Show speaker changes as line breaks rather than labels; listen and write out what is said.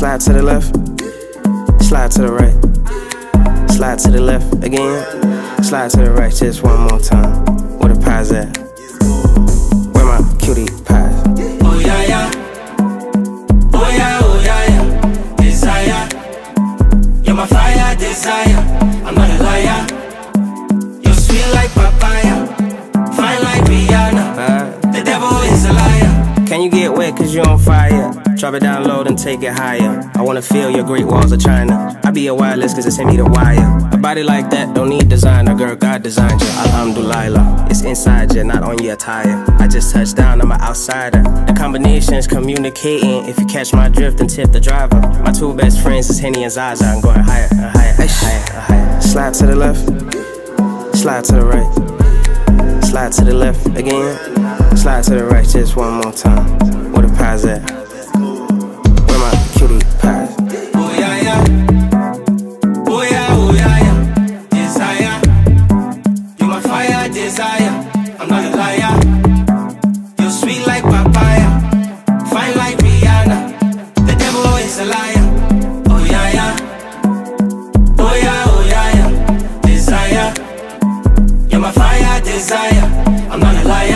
Slide to the left, slide to the right, slide to the left again, slide to the right just one more time. Where the pies at? Where my cutie pies?
Oh yeah yeah, oh yeah yeah, desire. You're my fire, desire. I'm not a liar. You're sweet like papaya, fine like Rihanna. The devil is a liar.
Can you get wet cause you on fire? Drop it down low then take it higher. I wanna feel your great walls of China. I be a wireless cause it's in me the wire. A body like that don't need designer, girl, God designed you. Alhamdulillah, it's inside you, not on your attire. I just touched down, I'm an outsider. The combination's communicating. If you catch my drift, then tip the driver. My two best friends is Henny and Zaza. I'm going higher, higher, higher, higher. Slide to the left, slide to the right, slide to the left again, slide to the right just one more time. Where the pies at? Where my cutie pies?
Oh yeah yeah, oh yeah yeah, desire. You're my fire, desire. I'm not a liar. You're sweet like papaya, fine like Rihanna. The devil is a liar. Oh yeah yeah, oh yeah yeah, desire. You're my fire, desire. I'm not a liar.